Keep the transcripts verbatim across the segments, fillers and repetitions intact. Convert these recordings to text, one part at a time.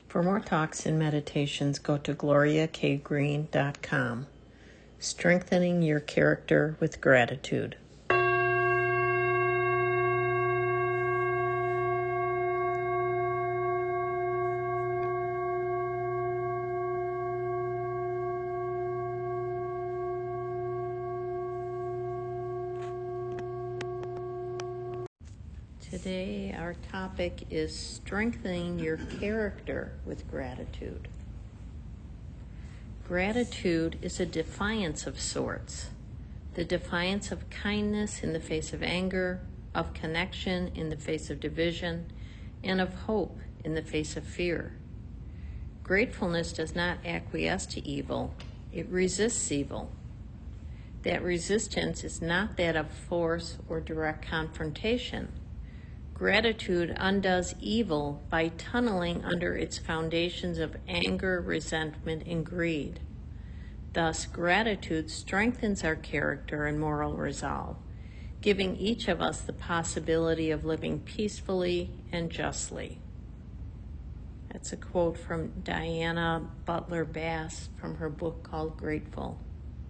For more talks and meditations, go to gloria k green dot com. Strengthening your character with gratitude. Today, our topic is strengthening your character with gratitude. Gratitude is a defiance of sorts, the defiance of kindness in the face of anger, of connection in the face of division, and of hope in the face of fear. Gratefulness does not acquiesce to evil, it resists evil. That resistance is not that of force or direct confrontation. Gratitude undoes evil by tunneling under its foundations of anger, resentment, and greed. Thus, gratitude strengthens our character and moral resolve, giving each of us the possibility of living peacefully and justly. That's a quote from Diana Butler Bass from her book called Grateful.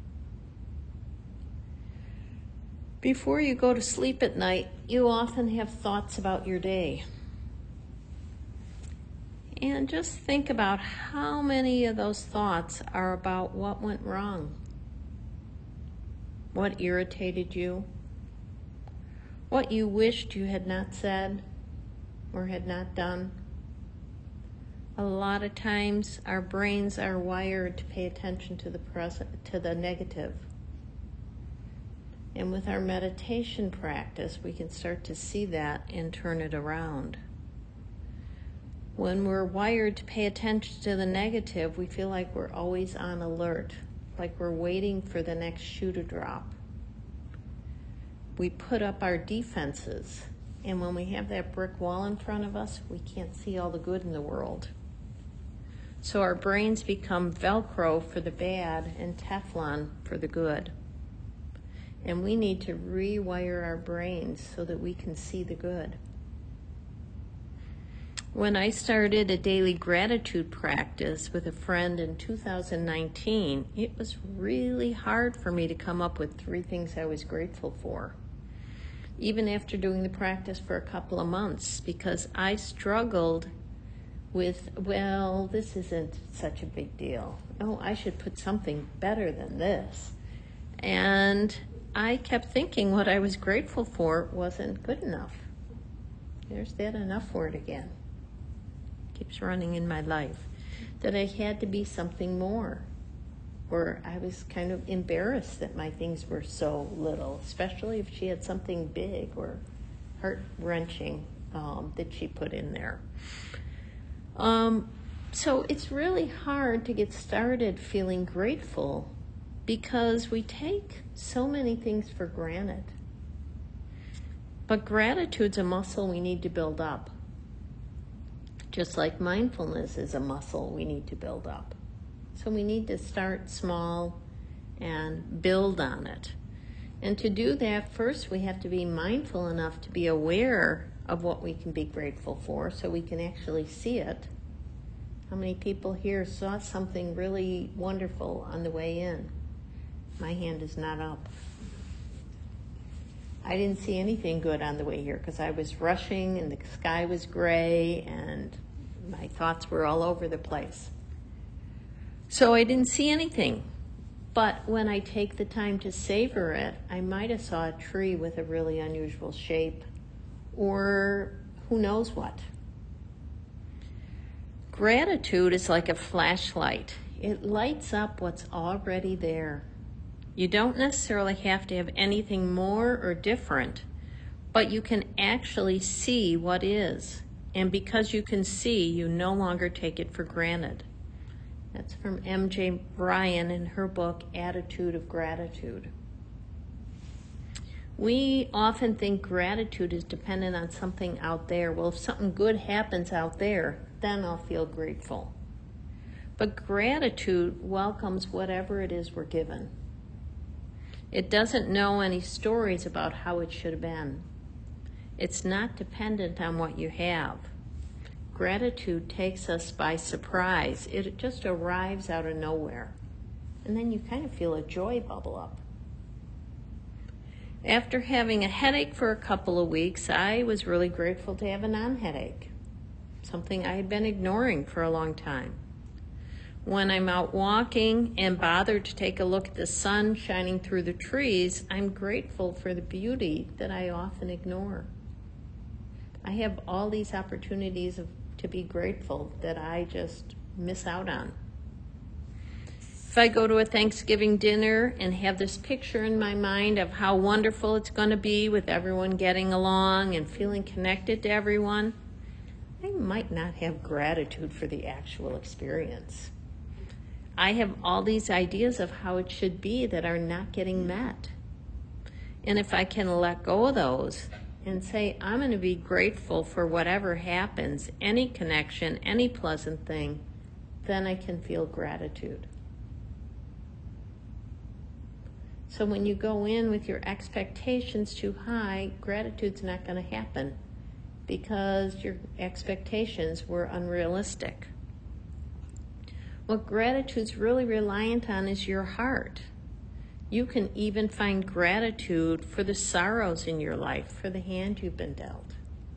Before you go to sleep at night, you often have thoughts about your day. And just think about how many of those thoughts are about what went wrong, what irritated you, what you wished you had not said or had not done. A lot of times our brains are wired to pay attention to the present, to the negative. And with our meditation practice, we can start to see that and turn it around. When we're wired to pay attention to the negative, we feel like we're always on alert, like we're waiting for the next shoe to drop. We put up our defenses, and when we have that brick wall in front of us, we can't see all the good in the world. So our brains become Velcro for the bad and Teflon for the good. And we need to rewire our brains so that we can see the good. When I started a daily gratitude practice with a friend in two thousand nineteen, it was really hard for me to come up with three things I was grateful for, even after doing the practice for a couple of months, because I struggled with, well, this isn't such a big deal. Oh, I should put something better than this. And I kept thinking what I was grateful for wasn't good enough. There's that enough word again. Keeps running in my life. That I had to be something more. Or I was kind of embarrassed that my things were so little, especially if she had something big or heart-wrenching um, that she put in there. Um, so it's really hard to get started feeling grateful because we take so many things for granted. But gratitude's a muscle we need to build up. Just like mindfulness is a muscle we need to build up. So we need to start small and build on it. And to do that, first we have to be mindful enough to be aware of what we can be grateful for so we can actually see it. How many people here saw something really wonderful on the way in? My hand is not up. I didn't see anything good on the way here because I was rushing and the sky was gray and my thoughts were all over the place. So I didn't see anything. But when I take the time to savor it, I might have saw a tree with a really unusual shape or who knows what. Gratitude is like a flashlight. It lights up what's already there. You don't necessarily have to have anything more or different, but you can actually see what is. And because you can see, you no longer take it for granted. That's from M J Ryan in her book, Attitude of Gratitude. We often think gratitude is dependent on something out there. Well, if something good happens out there, then I'll feel grateful. But gratitude welcomes whatever it is we're given. It doesn't know any stories about how it should have been. It's not dependent on what you have. gratitude takes us by surprise. It just arrives out of nowhere. And then you kind of feel a joy bubble up. After having a headache for a couple of weeks, I was really grateful to have a non-headache, something I had been ignoring for a long time. When I'm out walking and bother to take a look at the sun shining through the trees, I'm grateful for the beauty that I often ignore. I have all these opportunities of, to be grateful that I just miss out on. If I go to a Thanksgiving dinner and have this picture in my mind of how wonderful it's going to be with everyone getting along and feeling connected to everyone, I might not have gratitude for the actual experience. I have all these ideas of how it should be that are not getting met. And if I can let go of those and say, I'm going to be grateful for whatever happens, any connection, any pleasant thing, then I can feel gratitude. So when you go in with your expectations too high, gratitude's not going to happen because your expectations were unrealistic. What gratitude's really reliant on is your heart. You can even find gratitude for the sorrows in your life, for the hand you've been dealt.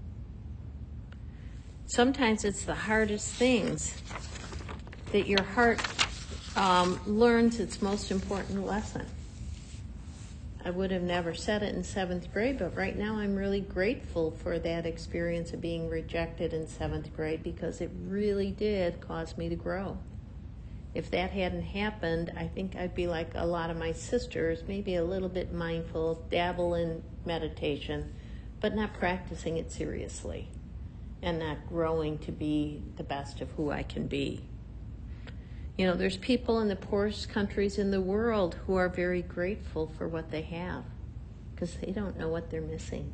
Sometimes it's the hardest things that your heart um, learns its most important lesson. I would have never said it in seventh grade, but right now I'm really grateful for that experience of being rejected in seventh grade because it really did cause me to grow. If that hadn't happened, I think I'd be like a lot of my sisters, maybe a little bit mindful, dabble in meditation, but not practicing it seriously and not growing to be the best of who I can be. You know, there's people in the poorest countries in the world who are very grateful for what they have because they don't know what they're missing.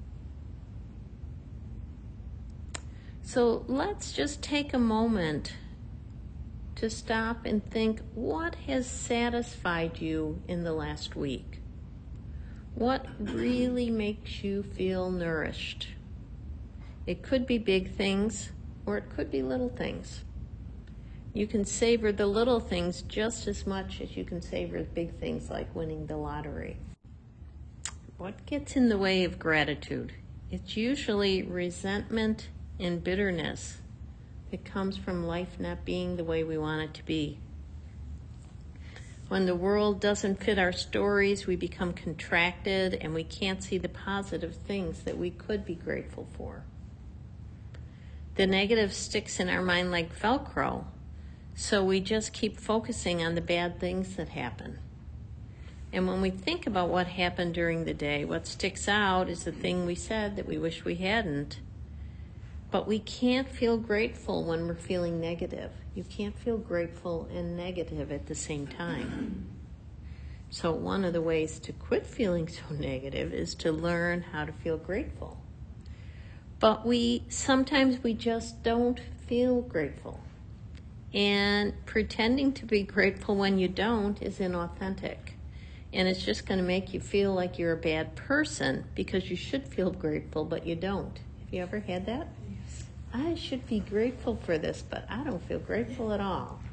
So let's just take a moment to stop and think, what has satisfied you in the last week? What really makes you feel nourished? It could be big things or it could be little things. You can savor the little things just as much as you can savor the big things like winning the lottery. What gets in the way of gratitude? It's usually resentment and bitterness. It comes from life not being the way we want it to be. When the world doesn't fit our stories, we become contracted and we can't see the positive things that we could be grateful for. The negative sticks in our mind like Velcro. So we just keep focusing on the bad things that happen. And when we think about what happened during the day, what sticks out is the thing we said that we wish we hadn't. But we can't feel grateful when we're feeling negative. You can't feel grateful and negative at the same time. So one of the ways to quit feeling so negative is to learn how to feel grateful. But we sometimes we just don't feel grateful. And pretending to be grateful when you don't is inauthentic. And it's just going to make you feel like you're a bad person because you should feel grateful, but you don't. Have you ever had that? Yes. I should be grateful for this, but I don't feel grateful at all.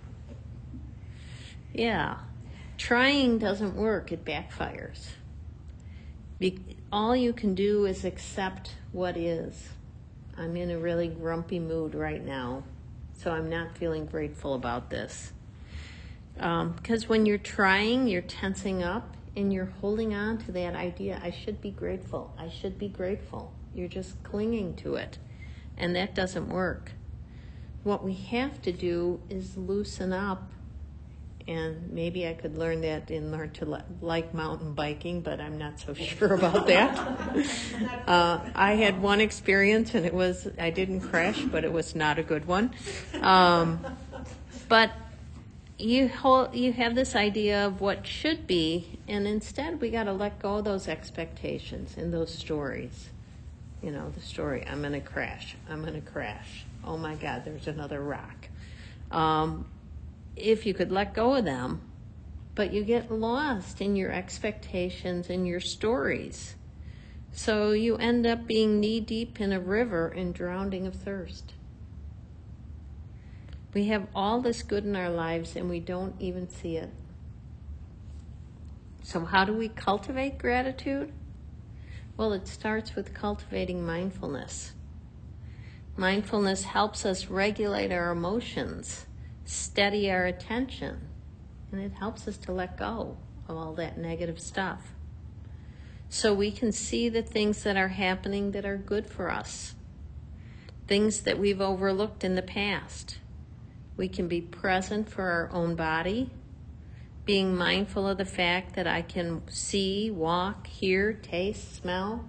Yeah. Trying doesn't work. It backfires. Be- all you can do is accept what is. I'm in a really grumpy mood right now. So I'm not feeling grateful about this. Because um, when you're trying, you're tensing up and you're holding on to that idea, I should be grateful, I should be grateful. You're just clinging to it. And that doesn't work. What we have to do is loosen up. And maybe I could learn that and learn to li- like mountain biking, but I'm not so sure about that. uh, I had one experience, and it was, I didn't crash, but it was not a good one. Um, but you hold, you have this idea of what should be, and instead we got to let go of those expectations and those stories. You know, the story, I'm going to crash, I'm going to crash. Oh my God, there's another rock. Um, if you could let go of them, but you get lost in your expectations and your stories. So you end up being knee deep in a river and drowning of thirst. We have all this good in our lives and we don't even see it. So how do we cultivate gratitude? Well, it starts with cultivating mindfulness. Mindfulness helps us regulate our emotions, steady our attention, and it helps us to let go of all that negative stuff. So we can see the things that are happening that are good for us, things that we've overlooked in the past. We can be present for our own body, being mindful of the fact that I can see, walk, hear, taste, smell.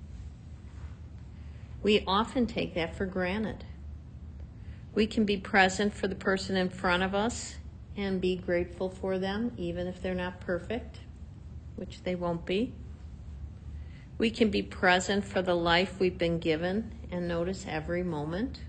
We often take that for granted. We can be present for the person in front of us and be grateful for them, even if they're not perfect, which they won't be. We can be present for the life we've been given and notice every moment.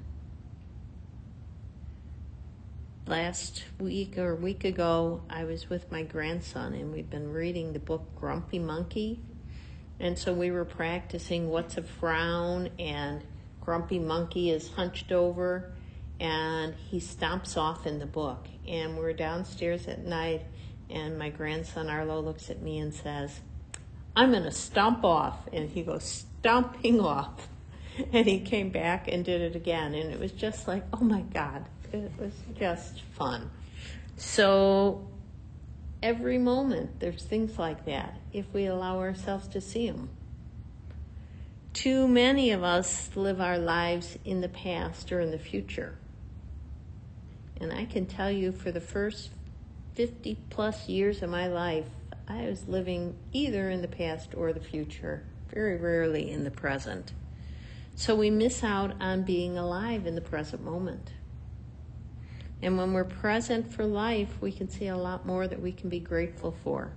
Last week or a week ago, I was with my grandson and we've been reading the book Grumpy Monkey. And so we were practicing what's a frown, and Grumpy Monkey is hunched over and he stomps off in the book. And we're downstairs at night and my grandson Arlo looks at me and says, "I'm going to stomp off." And he goes stomping off. And he came back and did it again. And it was just like, oh my God, it was just fun. So every moment there's things like that if we allow ourselves to see them. Too many of us live our lives in the past or in the future. And I can tell you for the first fifty plus years of my life, I was living either in the past or the future, very rarely in the present. So we miss out on being alive in the present moment. And when we're present for life, we can see a lot more that we can be grateful for.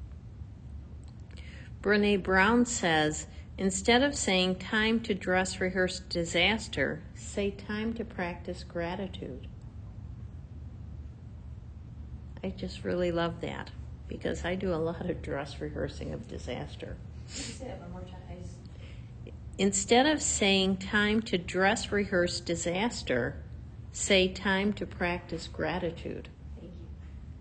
Brené Brown says, instead of saying time to dress rehearse disaster, say time to practice gratitude. I just really love that because I do a lot of dress rehearsing of disaster. Can you say that one more time? I just... Instead of saying time to dress rehearse disaster, say time to practice gratitude. Thank you.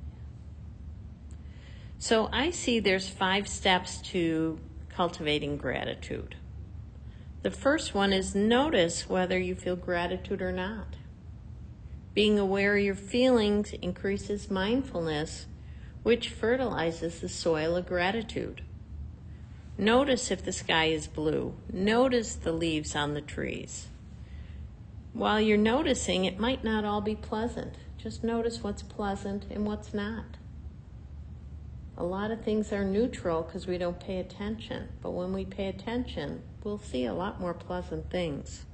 So I see there's five steps to cultivating gratitude. The first one is notice whether you feel gratitude or not. Being aware of your feelings increases mindfulness, which fertilizes the soil of gratitude. Notice if the sky is blue. Notice the leaves on the trees. While you're noticing, it might not all be pleasant. Just notice what's pleasant and what's not. A lot of things are neutral because we don't pay attention. But when we pay attention, we'll see a lot more pleasant things.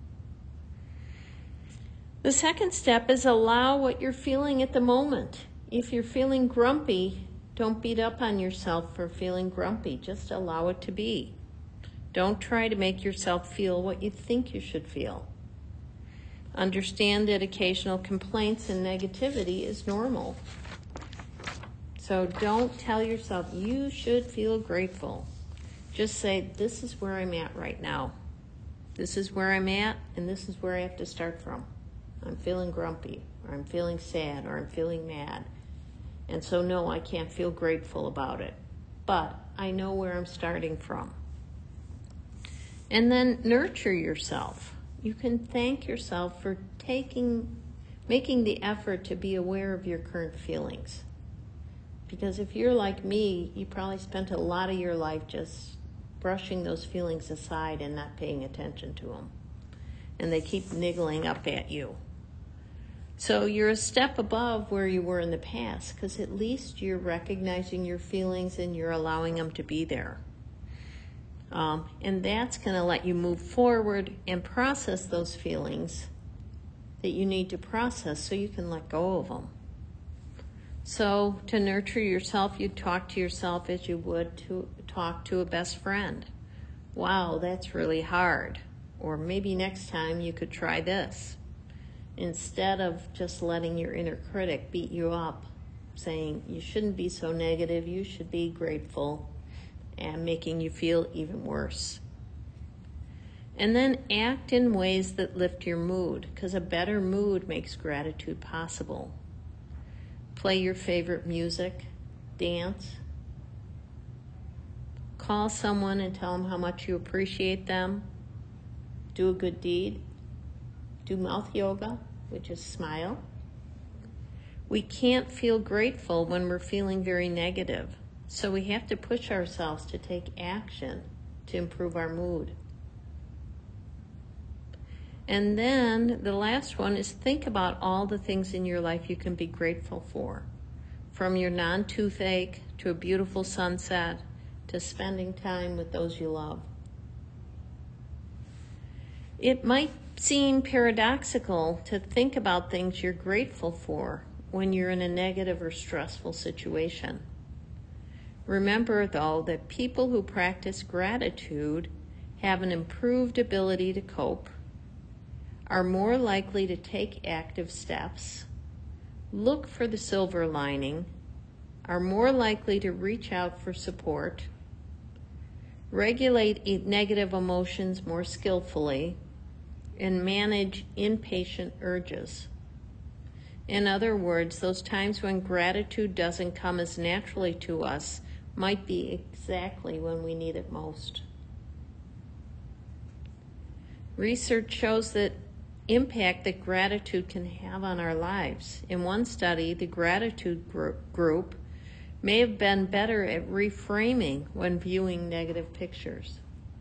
The second step is allow what you're feeling at the moment. If you're feeling grumpy, don't beat up on yourself for feeling grumpy. Just allow it to be. Don't try to make yourself feel what you think you should feel. Understand that occasional complaints and negativity is normal. So don't tell yourself you should feel grateful. Just say, this is where I'm at right now. This is where I'm at, and this is where I have to start from. I'm feeling grumpy, or I'm feeling sad, or I'm feeling mad. And so no, I can't feel grateful about it. But I know where I'm starting from. And then nurture yourself. You can thank yourself for taking, making the effort to be aware of your current feelings. Because if you're like me, you probably spent a lot of your life just brushing those feelings aside and not paying attention to them. And they keep niggling up at you. So you're a step above where you were in the past, because at least you're recognizing your feelings and you're allowing them to be there. Um, and that's going to let you move forward and process those feelings that you need to process so you can let go of them. So to nurture yourself, you talk to yourself as you would to talk to a best friend. Wow, that's really hard. Or maybe next time you could try this. Instead of just letting your inner critic beat you up, saying you shouldn't be so negative, you should be grateful, and making you feel even worse. And then act in ways that lift your mood, because a better mood makes gratitude possible. Play your favorite music, dance, call someone and tell them how much you appreciate them, do a good deed, do mouth yoga, which is smile. We can't feel grateful when we're feeling very negative, so we have to push ourselves to take action to improve our mood. And then the last one is think about all the things in your life you can be grateful for, from your non-toothache to a beautiful sunset to spending time with those you love. It might seem paradoxical to think about things you're grateful for when you're in a negative or stressful situation. Remember, though, that people who practice gratitude have an improved ability to cope, are more likely to take active steps, look for the silver lining, are more likely to reach out for support, regulate negative emotions more skillfully, and manage impatient urges. In other words, those times when gratitude doesn't come as naturally to us might be exactly when we need it most. Research shows that impact that gratitude can have on our lives. In one study, the gratitude group may have been better at reframing when viewing negative pictures,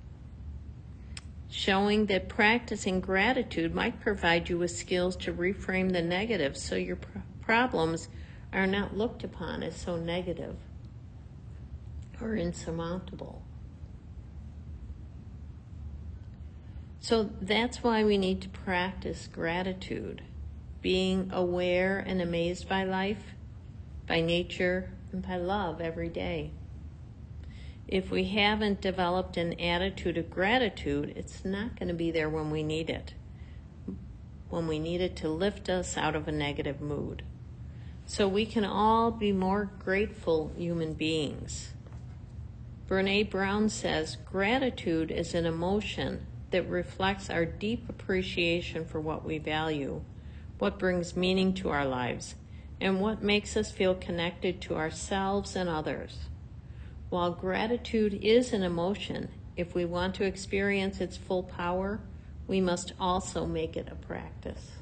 showing that practicing gratitude might provide you with skills to reframe the negative so your pr- problems are not looked upon as so negative or insurmountable. So that's why we need to practice gratitude, being aware and amazed by life, by nature, and by love every day. If we haven't developed an attitude of gratitude, it's not going to be there when we need it, when we need it to lift us out of a negative mood. So we can all be more grateful human beings. Brené Brown says, gratitude is an emotion that reflects our deep appreciation for what we value, what brings meaning to our lives, and what makes us feel connected to ourselves and others. While gratitude is an emotion, if we want to experience its full power, we must also make it a practice.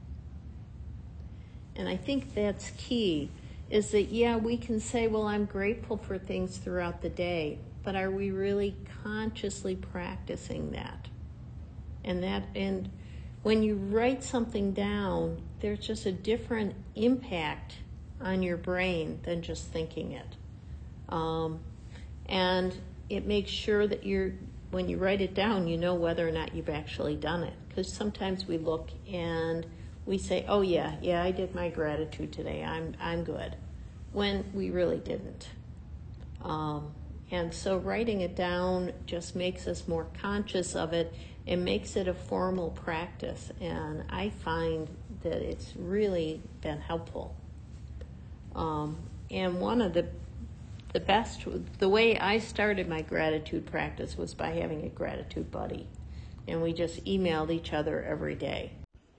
And I think that's key, is that, yeah, we can say, well, I'm grateful for things throughout the day, but are we really consciously practicing that? And that, and when you write something down, there's just a different impact on your brain than just thinking it. Um, and it makes sure that you're, when you write it down, you know whether or not you've actually done it. Because sometimes we look and we say, oh yeah, yeah, I did my gratitude today, I'm I'm good, when we really didn't. Um, and so writing it down just makes us more conscious of it. It makes it a formal practice, and I find that it's really been helpful. Um, and one of the the best, the way I started my gratitude practice was by having a gratitude buddy, and we just emailed each other every day.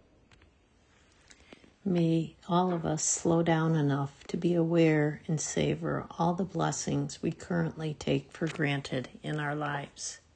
May all of us slow down enough to be aware and savor all the blessings we currently take for granted in our lives.